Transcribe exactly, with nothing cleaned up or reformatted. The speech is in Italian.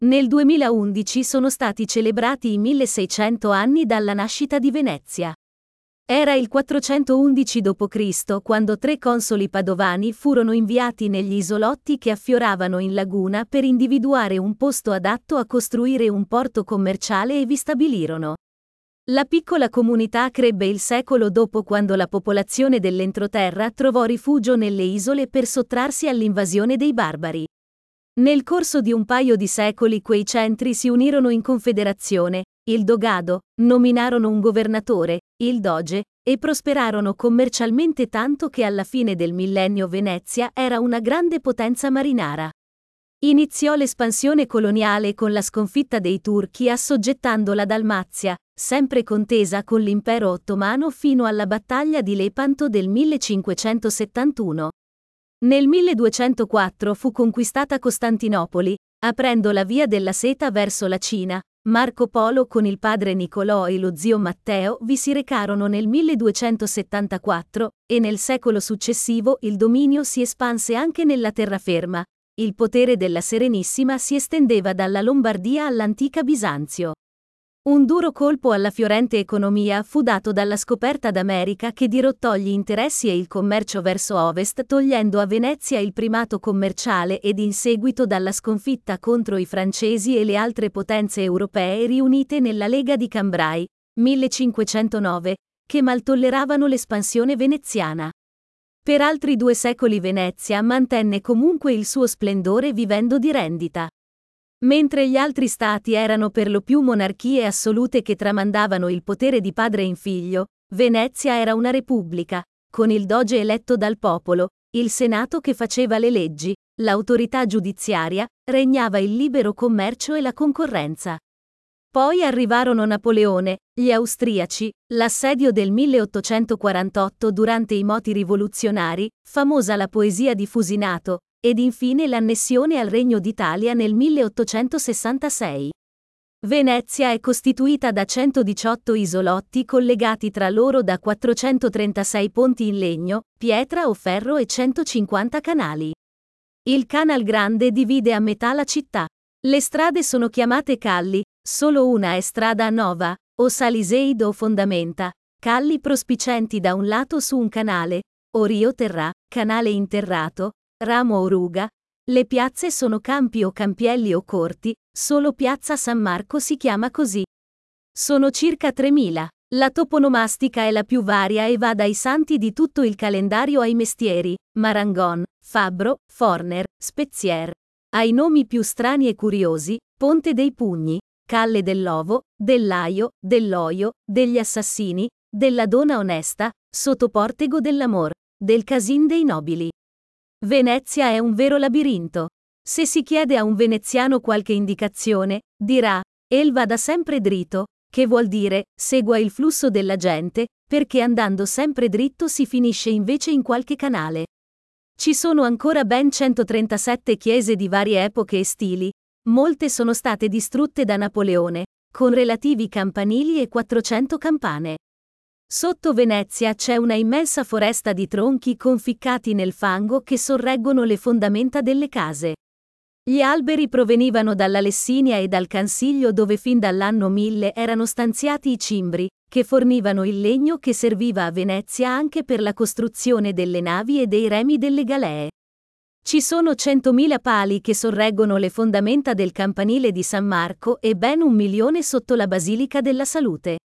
Nel duemilaundici sono stati celebrati i milleseicento anni dalla nascita di Venezia. Era il quattrocentoundici dopo Cristo quando tre consoli padovani furono inviati negli isolotti che affioravano in laguna per individuare un posto adatto a costruire un porto commerciale e vi stabilirono. La piccola comunità crebbe il secolo dopo quando la popolazione dell'entroterra trovò rifugio nelle isole per sottrarsi all'invasione dei barbari. Nel corso di un paio di secoli quei centri si unirono in confederazione, il Dogado, nominarono un governatore, il Doge, e prosperarono commercialmente tanto che alla fine del millennio Venezia era una grande potenza marinara. Iniziò l'espansione coloniale con la sconfitta dei turchi assoggettando la Dalmazia, sempre contesa con l'impero ottomano fino alla battaglia di Lepanto del millecinquecentosettantuno. Nel milleduecentoquattro fu conquistata Costantinopoli, aprendo la via della seta verso la Cina. Marco Polo con il padre Nicolò e lo zio Matteo vi si recarono nel milleduecentosettantaquattro, e nel secolo successivo il dominio si espanse anche nella terraferma. Il potere della Serenissima si estendeva dalla Lombardia all'antica Bisanzio. Un duro colpo alla fiorente economia fu dato dalla scoperta d'America che dirottò gli interessi e il commercio verso ovest togliendo a Venezia il primato commerciale ed in seguito dalla sconfitta contro i francesi e le altre potenze europee riunite nella Lega di Cambrai, millecinquecentonove, che mal tolleravano l'espansione veneziana. Per altri due secoli Venezia mantenne comunque il suo splendore vivendo di rendita. Mentre gli altri stati erano per lo più monarchie assolute che tramandavano il potere di padre in figlio, Venezia era una repubblica, con il doge eletto dal popolo, il senato che faceva le leggi, l'autorità giudiziaria, regnava il libero commercio e la concorrenza. Poi arrivarono Napoleone, gli austriaci, l'assedio del milleottocentoquarantotto durante i moti rivoluzionari, famosa la poesia di Fusinato, ed infine l'annessione al Regno d'Italia nel milleottocentosessantasei. Venezia è costituita da centodiciotto isolotti collegati tra loro da quattrocentotrentasei ponti in legno, pietra o ferro e centocinquanta canali. Il Canal Grande divide a metà la città. Le strade sono chiamate calli, solo una è strada nova, o Saliseid o Fondamenta, calli prospicenti da un lato su un canale, o Rio Terrà, canale interrato, ramo o ruga. Le piazze sono campi o campielli o corti, solo piazza San Marco si chiama così. Sono circa tremila. La toponomastica è la più varia e va dai santi di tutto il calendario ai mestieri, Marangon, Fabbro, Forner, Spezier. Ai nomi più strani e curiosi, Ponte dei Pugni, Calle dell'Ovo, dell'Aio, dell'Oio, degli Assassini, della Dona Onesta, Sottoportego dell'Amor, del Casin dei Nobili. Venezia è un vero labirinto. Se si chiede a un veneziano qualche indicazione, dirà, El vada sempre dritto, che vuol dire, segua il flusso della gente, perché andando sempre dritto si finisce invece in qualche canale. Ci sono ancora ben centotrentasette chiese di varie epoche e stili, molte sono state distrutte da Napoleone, con relativi campanili e quattrocento campane. Sotto Venezia c'è una immensa foresta di tronchi conficcati nel fango che sorreggono le fondamenta delle case. Gli alberi provenivano dalla Lessinia e dal Cansiglio dove fin dall'anno mille erano stanziati i cimbri, che fornivano il legno che serviva a Venezia anche per la costruzione delle navi e dei remi delle galee. Ci sono centomila pali che sorreggono le fondamenta del campanile di San Marco e ben un milione sotto la Basilica della Salute.